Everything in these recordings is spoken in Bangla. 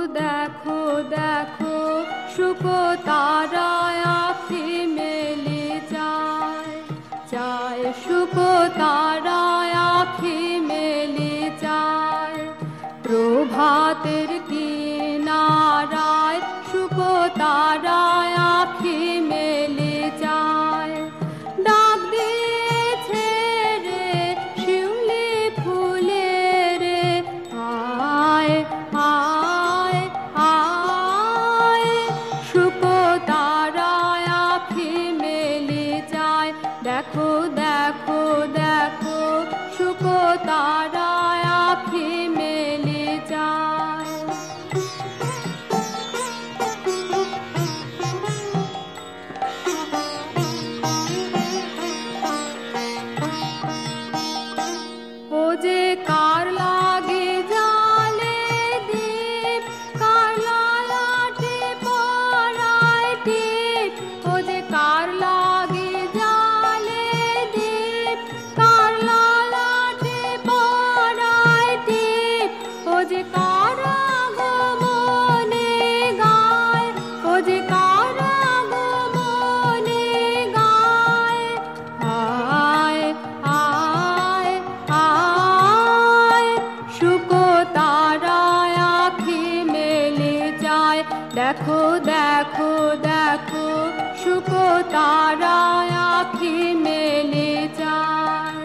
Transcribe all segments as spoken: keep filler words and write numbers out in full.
দেখো দেখো শুকো তারায় আঁখি মেলে যায় যায় শুকো তারায় আঁখি মেলে যায় প্রভাতের কিনারায় শুকো তারায় আঁখি মেলে যায় ডাক দিয়েছে রে শিউলি ফুলে রে আয় আয় আয় শুকো তারায় আঁখি মেলে যায় দেখো দেখো দেখো শুকো তারায় আঁখি মেলে যায় ও যে কার লাগে জালে দীপ কার লালাটে পরায় টিপ ও যে কার লাগে জালে দীপ কার লালাটে পরায় টিপ ও যে কার আগমনে গায় ও যে কার আগমনে গায় আয় আয় আয় শুকো তারায় আঁখি মেলে যায় দেখো দেখো দেখো শুকো তারায় আঁখি মেলে যায়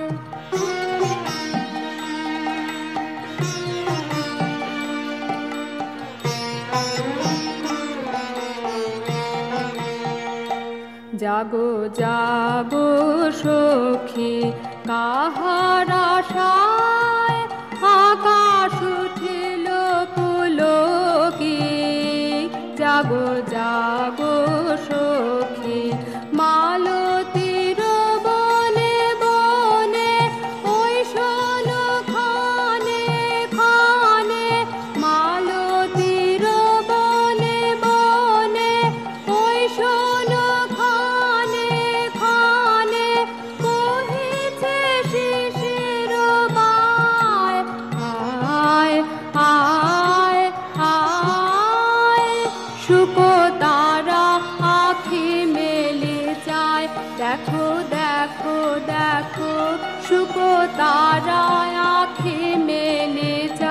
জাগো জাগো সখী কাহার আশায় আকাশ উঠিল পুলকি জাগো জাগো সখী মালতীর বনে বনে ওই শোনো খানে খানে মালতীর বনে বনে ওই শোনো খানে খানে কহিছে শিশির বায় আয় আয় আয় শুকো তারা আঁখি মেলে যায় দেখো দেখো দেখো শুকো তারা আঁখি মেলে যায়।